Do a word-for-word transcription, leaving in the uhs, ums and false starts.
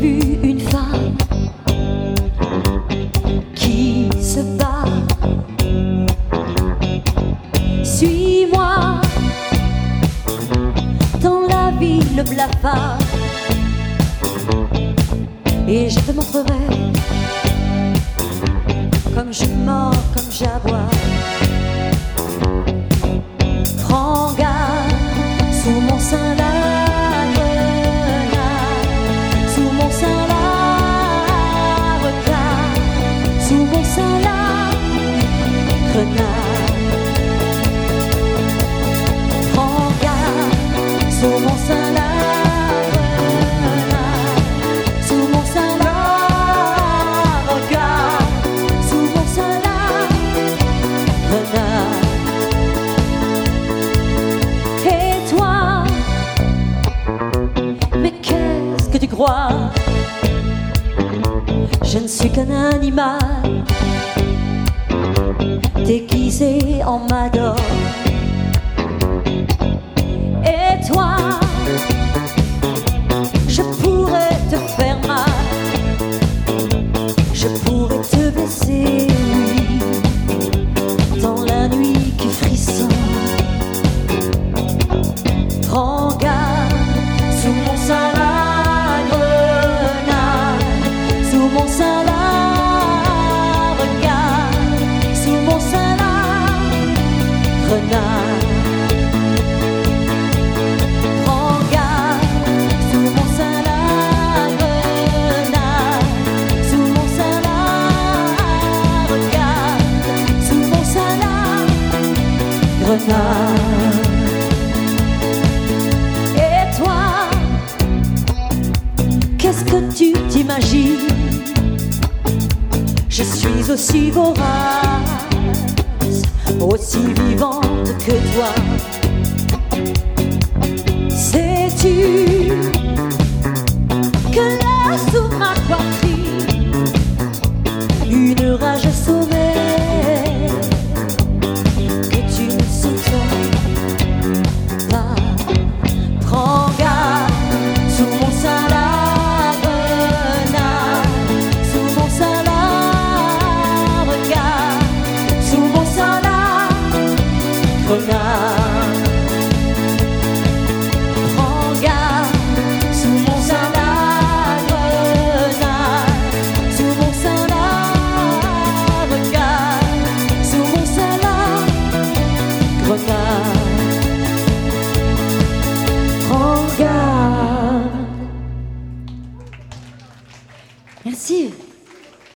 vu une femme qui se bat. Suis-moi dans la ville blafarde et je te montrerai comme je mords, comme j'aboie. Prends garde, sous mon sein la grenade, sous mon sein la regarde, sous mon sein la grenade. Prends garde, sous mon sein la grenade, sous mon sein la regarde, sous mon sein la grenade. Tu crois, je ne suis qu'un animal déguisé en madone. Et toi, je pourrais te faire mal, je pourrais te blesser, oui, dans la nuit qui frissonne. Prends garde, sous mon sein la mon sein la regarde, sous mon sein la grenade. Prends garde, sous mon sein la grenade, sous mon sein la regarde, sous mon sein la grenade. Et toi, qu'est-ce que tu t'imagines? Je suis aussi vorace, aussi vivante que toi. Sais-tu que là sous ma poitrine, une rage sommeille que tu ne soupçonnes pas. Prends garde, sous mon sein la grenade. Prends garde, sous mon sein la grenade, sous mon sein la regarde, sous mon sein la grenade. Prends garde.